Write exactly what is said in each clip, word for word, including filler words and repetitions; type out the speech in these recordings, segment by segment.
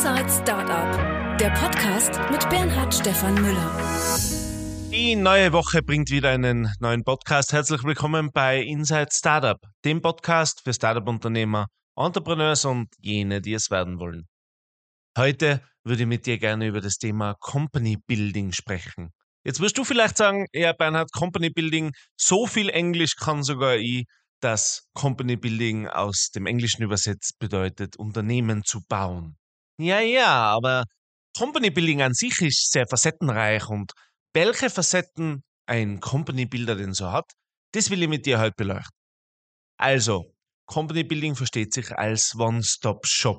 Inside Startup, der Podcast mit Bernhard Stefan Müller. Die neue Woche bringt wieder einen neuen Podcast. Herzlich willkommen bei Inside Startup, dem Podcast für Startup-Unternehmer, Entrepreneurs und jene, die es werden wollen. Heute würde ich mit dir gerne über das Thema Company Building sprechen. Jetzt wirst du vielleicht sagen, ja Bernhard, Company Building, so viel Englisch kann sogar ich, dass Company Building aus dem Englischen übersetzt bedeutet, Unternehmen zu bauen. Ja, ja, aber Company Building an sich ist sehr facettenreich und welche Facetten ein Company Builder denn so hat, das will ich mit dir heute beleuchten. Also, Company Building versteht sich als One-Stop-Shop.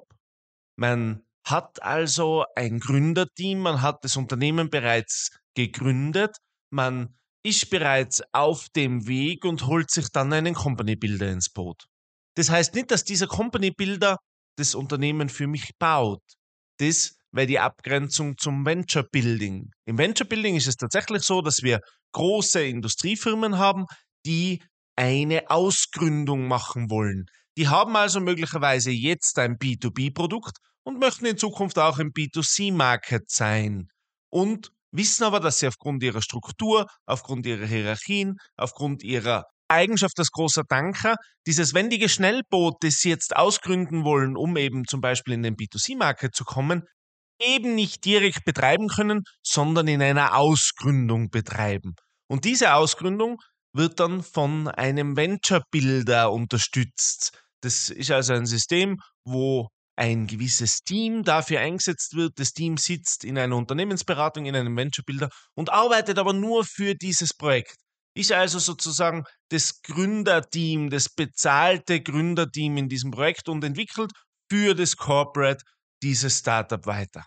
Man hat also ein Gründerteam, man hat das Unternehmen bereits gegründet, man ist bereits auf dem Weg und holt sich dann einen Company Builder ins Boot. Das heißt nicht, dass dieser Company Builder das Unternehmen für mich baut. Das wäre die Abgrenzung zum Venture Building. Im Venture Building ist es tatsächlich so, dass wir große Industriefirmen haben, die eine Ausgründung machen wollen. Die haben also möglicherweise jetzt ein B zwei B-Produkt und möchten in Zukunft auch im B zwei C-Market sein. Und wissen aber, dass sie aufgrund ihrer Struktur, aufgrund ihrer Hierarchien, aufgrund ihrer Eigenschaft als großer Tanker, dieses wendige Schnellboot, das sie jetzt ausgründen wollen, um eben zum Beispiel in den B zwei C-Market zu kommen, eben nicht direkt betreiben können, sondern in einer Ausgründung betreiben. Und diese Ausgründung wird dann von einem Venture-Builder unterstützt. Das ist also ein System, wo ein gewisses Team dafür eingesetzt wird. Das Team sitzt in einer Unternehmensberatung, in einem Venture-Builder und arbeitet aber nur für dieses Projekt. Ist also sozusagen das Gründerteam, das bezahlte Gründerteam in diesem Projekt und entwickelt für das Corporate dieses Startup weiter.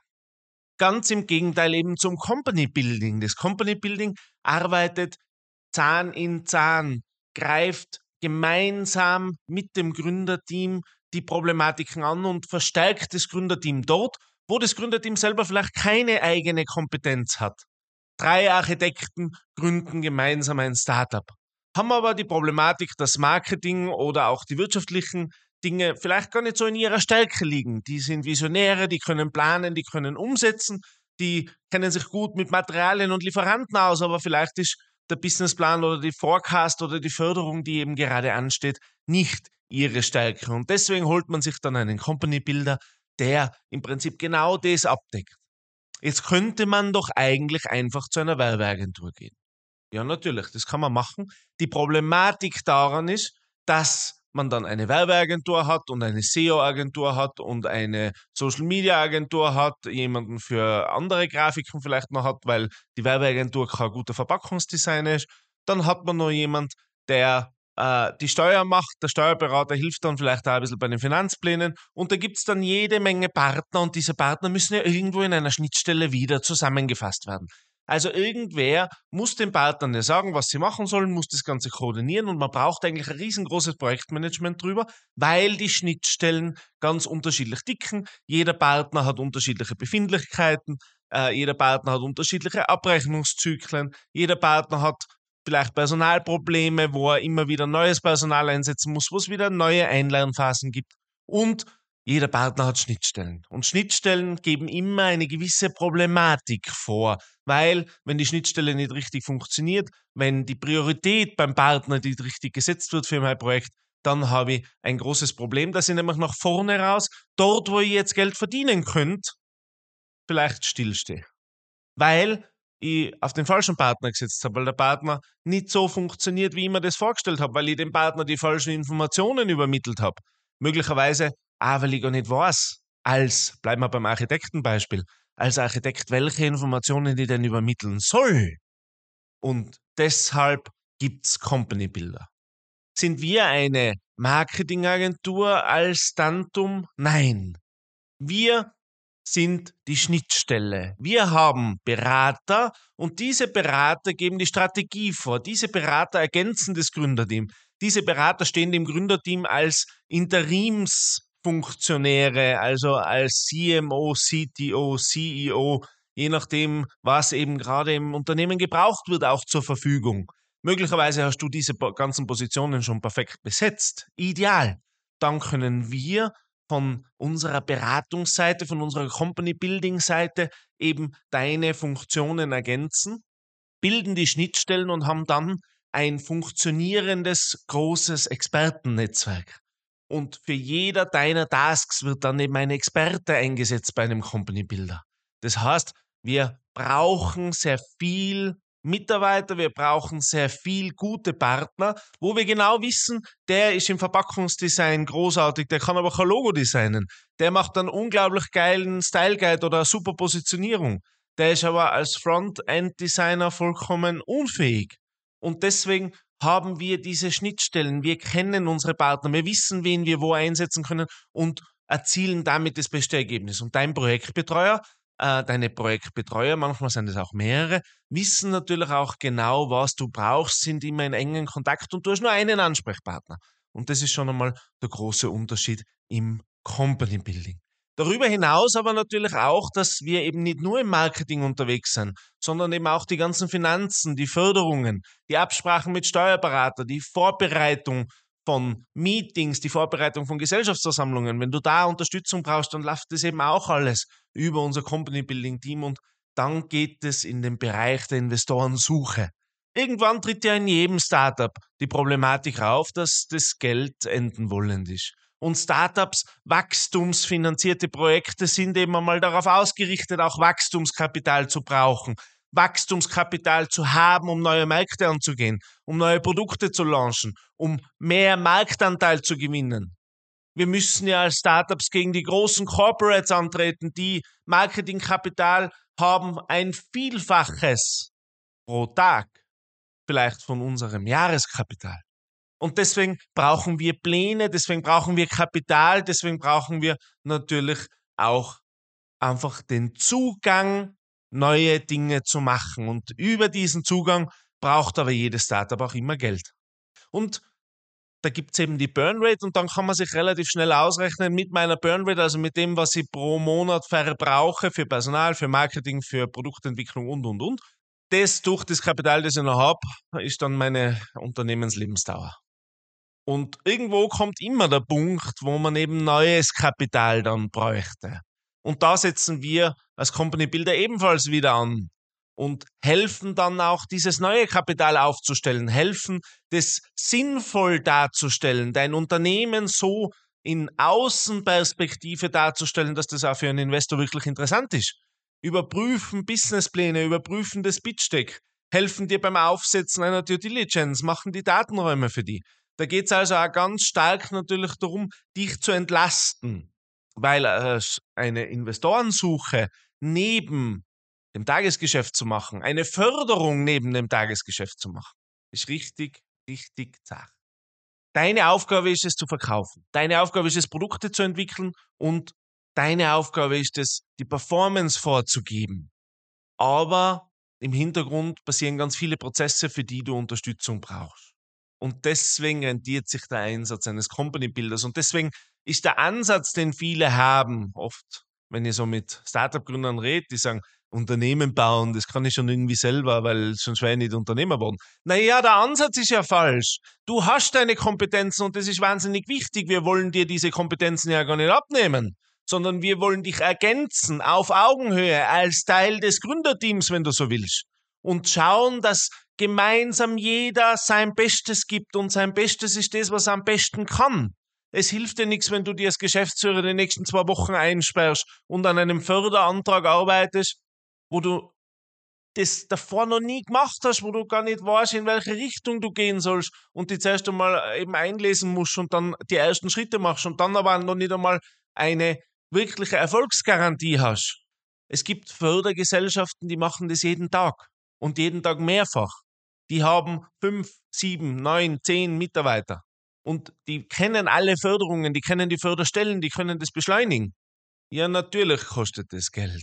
Ganz im Gegenteil eben zum Company Building. Das Company Building arbeitet Zahn in Zahn, greift gemeinsam mit dem Gründerteam die Problematiken an und verstärkt das Gründerteam dort, wo das Gründerteam selber vielleicht keine eigene Kompetenz hat. Drei Architekten gründen gemeinsam ein Startup, haben aber die Problematik, dass Marketing oder auch die wirtschaftlichen Dinge vielleicht gar nicht so in ihrer Stärke liegen. Die sind Visionäre, die können planen, die können umsetzen, die kennen sich gut mit Materialien und Lieferanten aus, aber vielleicht ist der Businessplan oder die Forecast oder die Förderung, die eben gerade ansteht, nicht ihre Stärke. Und deswegen holt man sich dann einen Company Builder, der im Prinzip genau das abdeckt. Jetzt könnte man doch eigentlich einfach zu einer Werbeagentur gehen. Ja, natürlich, das kann man machen. Die Problematik daran ist, dass man dann eine Werbeagentur hat und eine S E O-Agentur hat und eine Social-Media-Agentur hat, jemanden für andere Grafiken vielleicht noch hat, weil die Werbeagentur kein guter Verpackungsdesigner ist. Dann hat man noch jemand, der äh, die Steuer macht. Der Steuerberater hilft dann vielleicht auch ein bisschen bei den Finanzplänen. Und da gibt es dann jede Menge Partner und diese Partner müssen ja irgendwo in einer Schnittstelle wieder zusammengefasst werden. Also irgendwer muss den Partnern ja sagen, was sie machen sollen, muss das Ganze koordinieren und man braucht eigentlich ein riesengroßes Projektmanagement drüber, weil die Schnittstellen ganz unterschiedlich dicken. Jeder Partner hat unterschiedliche Befindlichkeiten, äh, jeder Partner hat unterschiedliche Abrechnungszyklen, jeder Partner hat vielleicht Personalprobleme, wo er immer wieder neues Personal einsetzen muss, wo es wieder neue Einlernphasen gibt und jeder Partner hat Schnittstellen. Und Schnittstellen geben immer eine gewisse Problematik vor, weil wenn die Schnittstelle nicht richtig funktioniert, wenn die Priorität beim Partner nicht richtig gesetzt wird für mein Projekt, dann habe ich ein großes Problem, dass ich nämlich nach vorne raus, dort wo ich jetzt Geld verdienen könnte, vielleicht stillstehe. Weil ich auf den falschen Partner gesetzt habe, weil der Partner nicht so funktioniert, wie ich mir das vorgestellt habe, weil ich dem Partner die falschen Informationen übermittelt habe. Möglicherweise auch, weil ich gar nicht weiß, als, bleiben wir beim Architektenbeispiel, als Architekt, welche Informationen ich denn übermitteln soll. Und deshalb gibt's Company Builder. Sind wir eine Marketingagentur als Tantum? Nein. Wir sind die Schnittstelle. Wir haben Berater und diese Berater geben die Strategie vor. Diese Berater ergänzen das Gründerteam. Diese Berater stehen dem Gründerteam als Interimsfunktionäre, also als C M O, C T O, C E O, je nachdem, was eben gerade im Unternehmen gebraucht wird, auch zur Verfügung. Möglicherweise hast du diese ganzen Positionen schon perfekt besetzt. Ideal. Dann können wir von unserer Beratungsseite, von unserer Company-Building-Seite eben deine Funktionen ergänzen, bilden die Schnittstellen und haben dann ein funktionierendes, großes Expertennetzwerk. Und für jeder deiner Tasks wird dann eben ein Experte eingesetzt bei einem Company Builder. Das heißt, wir brauchen sehr viel Mitarbeiter, wir brauchen sehr viel gute Partner, wo wir genau wissen, der ist im Verpackungsdesign großartig, der kann aber kein Logo designen, der macht einen unglaublich geilen Style Guide oder eine super Positionierung, der ist aber als Frontend-Designer vollkommen unfähig. Und deswegen haben wir diese Schnittstellen, wir kennen unsere Partner, wir wissen, wen wir wo einsetzen können und erzielen damit das beste Ergebnis. Und dein Projektbetreuer, äh, deine Projektbetreuer, manchmal sind es auch mehrere, wissen natürlich auch genau, was du brauchst, sind immer in engen Kontakt und du hast nur einen Ansprechpartner. Und das ist schon einmal der große Unterschied im Company Building. Darüber hinaus aber natürlich auch, dass wir eben nicht nur im Marketing unterwegs sind, sondern eben auch die ganzen Finanzen, die Förderungen, die Absprachen mit Steuerberater, die Vorbereitung von Meetings, die Vorbereitung von Gesellschaftsversammlungen. Wenn du da Unterstützung brauchst, dann läuft das eben auch alles über unser Company Building Team und dann geht es in den Bereich der Investorensuche. Irgendwann tritt ja in jedem Startup die Problematik auf, dass das Geld enden wollend ist. Und Startups, wachstumsfinanzierte Projekte sind eben einmal darauf ausgerichtet, auch Wachstumskapital zu brauchen, Wachstumskapital zu haben, um neue Märkte anzugehen, um neue Produkte zu launchen, um mehr Marktanteil zu gewinnen. Wir müssen ja als Startups gegen die großen Corporates antreten, die Marketingkapital haben, ein Vielfaches pro Tag, vielleicht von unserem Jahreskapital. Und deswegen brauchen wir Pläne, deswegen brauchen wir Kapital, deswegen brauchen wir natürlich auch einfach den Zugang, neue Dinge zu machen. Und über diesen Zugang braucht aber jedes Startup auch immer Geld. Und da gibt es eben die Burnrate und dann kann man sich relativ schnell ausrechnen mit meiner Burnrate, also mit dem, was ich pro Monat verbrauche für Personal, für Marketing, für Produktentwicklung und, und, und. Das durch das Kapital, das ich noch habe, ist dann meine Unternehmenslebensdauer. Und irgendwo kommt immer der Punkt, wo man eben neues Kapital dann bräuchte. Und da setzen wir als Company Builder ebenfalls wieder an und helfen dann auch, dieses neue Kapital aufzustellen, helfen, das sinnvoll darzustellen, dein Unternehmen so in Außenperspektive darzustellen, dass das auch für einen Investor wirklich interessant ist. Überprüfen Businesspläne, überprüfen das Pitch Deck, helfen dir beim Aufsetzen einer Due Diligence, machen die Datenräume für die. Da geht es also auch ganz stark natürlich darum, dich zu entlasten, weil äh, eine Investorensuche neben dem Tagesgeschäft zu machen, eine Förderung neben dem Tagesgeschäft zu machen, ist richtig, richtig zart. Deine Aufgabe ist es zu verkaufen. Deine Aufgabe ist es, Produkte zu entwickeln und deine Aufgabe ist es, die Performance vorzugeben. Aber im Hintergrund passieren ganz viele Prozesse, für die du Unterstützung brauchst. Und deswegen rentiert sich der Einsatz eines Company-Builders. Und deswegen ist der Ansatz, den viele haben, oft, wenn ich so mit Startup-Gründern rede, die sagen, Unternehmen bauen, das kann ich schon irgendwie selber, weil sonst wäre ich nicht Unternehmer geworden. Naja, der Ansatz ist ja falsch. Du hast deine Kompetenzen und das ist wahnsinnig wichtig. Wir wollen dir diese Kompetenzen ja gar nicht abnehmen, sondern wir wollen dich ergänzen auf Augenhöhe als Teil des Gründerteams, wenn du so willst. Und schauen, dass gemeinsam jeder sein Bestes gibt und sein Bestes ist das, was er am besten kann. Es hilft dir nichts, wenn du dir als Geschäftsführer die nächsten zwei Wochen einsperrst und an einem Förderantrag arbeitest, wo du das davor noch nie gemacht hast, wo du gar nicht weißt, in welche Richtung du gehen sollst und dich zuerst einmal eben einlesen musst und dann die ersten Schritte machst und dann aber noch nicht einmal eine wirkliche Erfolgsgarantie hast. Es gibt Fördergesellschaften, die machen das jeden Tag und jeden Tag mehrfach. Die haben fünf, sieben, neun, zehn Mitarbeiter und die kennen alle Förderungen, die kennen die Förderstellen, die können das beschleunigen. Ja, natürlich kostet das Geld.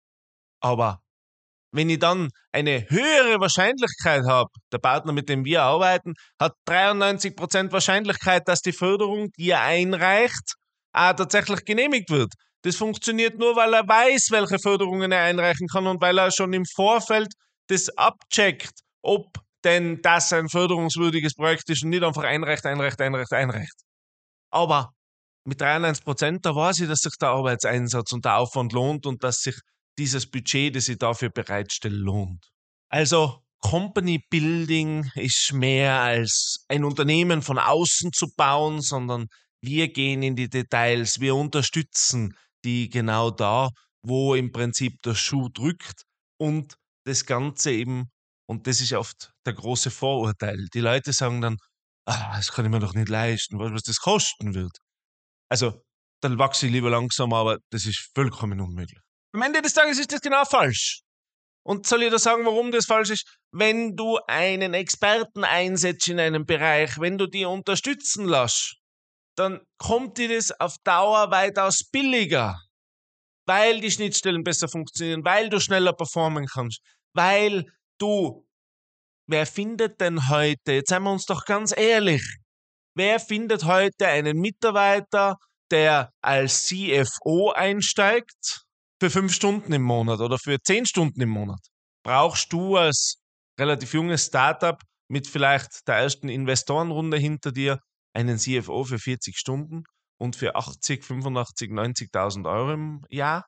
Aber wenn ich dann eine höhere Wahrscheinlichkeit habe, der Partner, mit dem wir arbeiten, hat dreiundneunzig Prozent Wahrscheinlichkeit, dass die Förderung, die er einreicht, auch tatsächlich genehmigt wird. Das funktioniert nur, weil er weiß, welche Förderungen er einreichen kann und weil er schon im Vorfeld das abcheckt, ob denn das ein förderungswürdiges Projekt ist und nicht einfach einreicht, einreicht, einreicht, einreicht. Aber mit dreiundneunzig Prozent, da weiß ich, dass sich der Arbeitseinsatz und der Aufwand lohnt und dass sich dieses Budget, das ich dafür bereitstelle, lohnt. Also Company Building ist mehr als ein Unternehmen von außen zu bauen, sondern wir gehen in die Details, wir unterstützen die genau da, wo im Prinzip der Schuh drückt und das Ganze eben, und das ist oft der große Vorurteil. Die Leute sagen dann, ah, das kann ich mir doch nicht leisten, was das kosten wird. Also, dann wachse ich lieber langsam, aber das ist vollkommen unmöglich. Am Ende des Tages ist das genau falsch. Und soll ich dir sagen, warum das falsch ist? Wenn du einen Experten einsetzt in einem Bereich, wenn du die unterstützen lässt, dann kommt dir das auf Dauer weitaus billiger, weil die Schnittstellen besser funktionieren, weil du schneller performen kannst, weil du, wer findet denn heute, jetzt seien wir uns doch ganz ehrlich, wer findet heute einen Mitarbeiter, der als C F O einsteigt für fünf Stunden im Monat oder für zehn Stunden im Monat? Brauchst du als relativ junges Startup mit vielleicht der ersten Investorenrunde hinter dir einen C F O für vierzig Stunden und für achtzig, fünfundachtzig, neunzigtausend Euro im Jahr?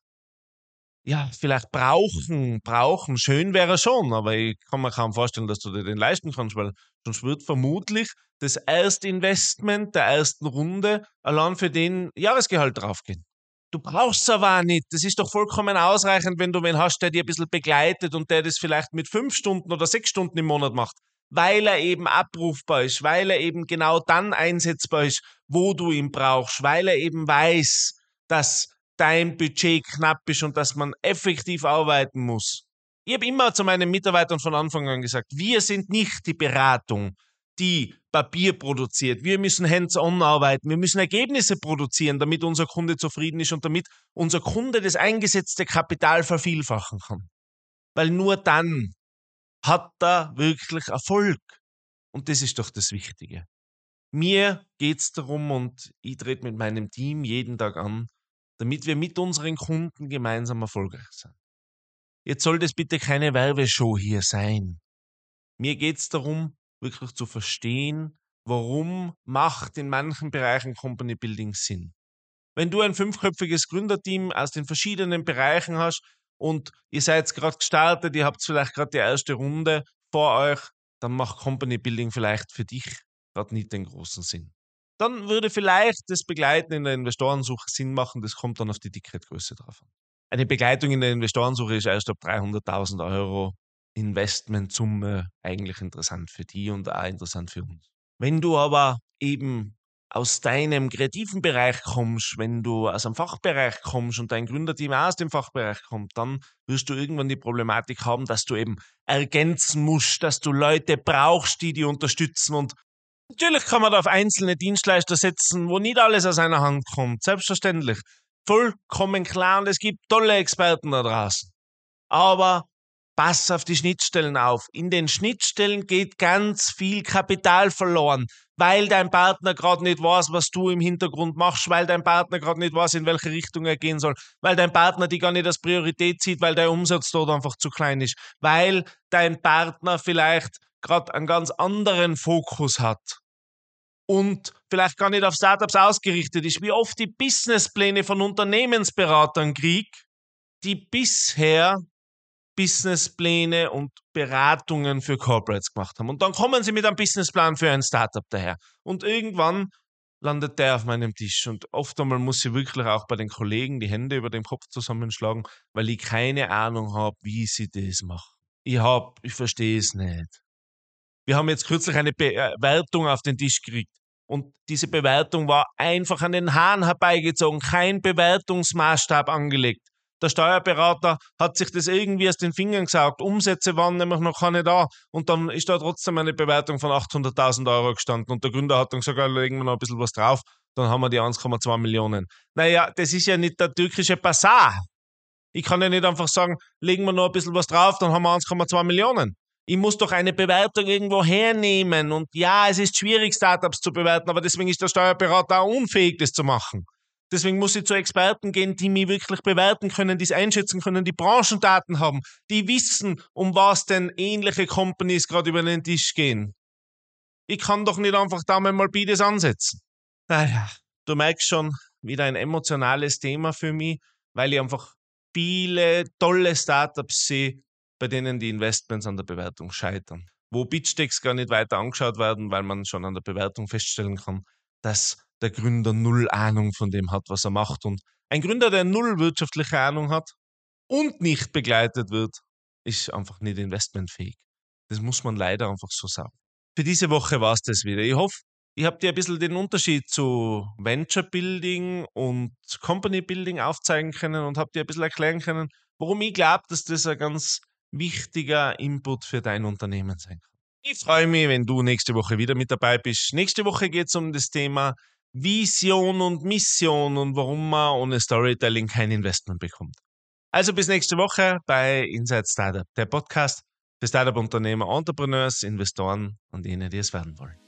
Ja, vielleicht brauchen, brauchen. Schön wäre schon, aber ich kann mir kaum vorstellen, dass du dir den leisten kannst, weil sonst wird vermutlich das erste Investment der ersten Runde allein für den Jahresgehalt draufgehen. Du brauchst es aber auch nicht. Das ist doch vollkommen ausreichend, wenn du wen hast, der dir ein bisschen begleitet und der das vielleicht mit fünf Stunden oder sechs Stunden im Monat macht, weil er eben abrufbar ist, weil er eben genau dann einsetzbar ist, wo du ihn brauchst, weil er eben weiß, dass dein Budget knapp ist und dass man effektiv arbeiten muss. Ich habe immer zu meinen Mitarbeitern von Anfang an gesagt, wir sind nicht die Beratung, die Papier produziert. Wir müssen hands-on arbeiten. Wir müssen Ergebnisse produzieren, damit unser Kunde zufrieden ist und damit unser Kunde das eingesetzte Kapital vervielfachen kann. Weil nur dann hat er wirklich Erfolg. Und das ist doch das Wichtige. Mir geht es darum, und ich trete mit meinem Team jeden Tag an, damit wir mit unseren Kunden gemeinsam erfolgreich sind. Jetzt soll das bitte keine Werbeshow hier sein. Mir geht es darum, wirklich zu verstehen, warum macht in manchen Bereichen Company Building Sinn. Wenn du ein fünfköpfiges Gründerteam aus den verschiedenen Bereichen hast und ihr seid gerade gestartet, ihr habt vielleicht gerade die erste Runde vor euch, dann macht Company Building vielleicht für dich gerade nicht den großen Sinn. Dann würde vielleicht das Begleiten in der Investorensuche Sinn machen, das kommt dann auf die Ticketgröße drauf an. Eine Begleitung in der Investorensuche ist erst ab dreihunderttausend Euro Investmentsumme eigentlich interessant für die und auch interessant für uns. Wenn du aber eben aus deinem kreativen Bereich kommst, wenn du aus einem Fachbereich kommst und dein Gründerteam auch aus dem Fachbereich kommt, dann wirst du irgendwann die Problematik haben, dass du eben ergänzen musst, dass du Leute brauchst, die die unterstützen. Und natürlich kann man da auf einzelne Dienstleister setzen, wo nicht alles aus einer Hand kommt. Selbstverständlich. Vollkommen klar, und es gibt tolle Experten da draußen. Aber pass auf die Schnittstellen auf. In den Schnittstellen geht ganz viel Kapital verloren, weil dein Partner gerade nicht weiß, was du im Hintergrund machst, weil dein Partner gerade nicht weiß, in welche Richtung er gehen soll, weil dein Partner die gar nicht als Priorität sieht, weil dein Umsatz dort einfach zu klein ist, weil dein Partner vielleicht gerade einen ganz anderen Fokus hat und vielleicht gar nicht auf Startups ausgerichtet ist, wie oft die Businesspläne von Unternehmensberatern krieg, die bisher Businesspläne und Beratungen für Corporates gemacht haben. Und dann kommen sie mit einem Businessplan für ein Startup daher. Und irgendwann landet der auf meinem Tisch. Und oft einmal muss ich wirklich auch bei den Kollegen die Hände über den Kopf zusammenschlagen, weil ich keine Ahnung habe, wie sie das machen. Ich hab, ich verstehe es nicht. Wir haben jetzt kürzlich eine Bewertung auf den Tisch gekriegt. Und diese Bewertung war einfach an den Haaren herbeigezogen, kein Bewertungsmaßstab angelegt. Der Steuerberater hat sich das irgendwie aus den Fingern gesaugt. Umsätze waren nämlich noch keine da. Und dann ist da trotzdem eine Bewertung von achthunderttausend Euro gestanden. Und der Gründer hat dann gesagt, legen wir noch ein bisschen was drauf. Dann haben wir die eins Komma zwei Millionen. Naja, das ist ja nicht der türkische Basar. Ich kann ja nicht einfach sagen, legen wir noch ein bisschen was drauf, dann haben wir eins Komma zwei Millionen. Ich muss doch eine Bewertung irgendwo hernehmen. Und ja, es ist schwierig, Startups zu bewerten, aber deswegen ist der Steuerberater auch unfähig, das zu machen. Deswegen muss ich zu Experten gehen, die mich wirklich bewerten können, die es einschätzen können, die Branchendaten haben, die wissen, um was denn ähnliche Companies gerade über den Tisch gehen. Ich kann doch nicht einfach da mal Bides ansetzen. Naja, du merkst schon, wieder ein emotionales Thema für mich, weil ich einfach viele tolle Startups sehe, bei denen die Investments an der Bewertung scheitern. Wo Pitch-Decks gar nicht weiter angeschaut werden, weil man schon an der Bewertung feststellen kann, dass der Gründer null Ahnung von dem hat, was er macht. Und ein Gründer, der null wirtschaftliche Ahnung hat und nicht begleitet wird, ist einfach nicht investmentfähig. Das muss man leider einfach so sagen. Für diese Woche war es das wieder. Ich hoffe, ich habe dir ein bisschen den Unterschied zu Venture Building und Company Building aufzeigen können und habe dir ein bisschen erklären können, warum ich glaube, dass das ein ganz wichtiger Input für dein Unternehmen sein kann. Ich freue mich, wenn du nächste Woche wieder mit dabei bist. Nächste Woche geht es um das Thema Vision und Mission und warum man ohne Storytelling kein Investment bekommt. Also bis nächste Woche bei Inside Startup, der Podcast für Startup-Unternehmer, Entrepreneurs, Investoren und jene, die es werden wollen.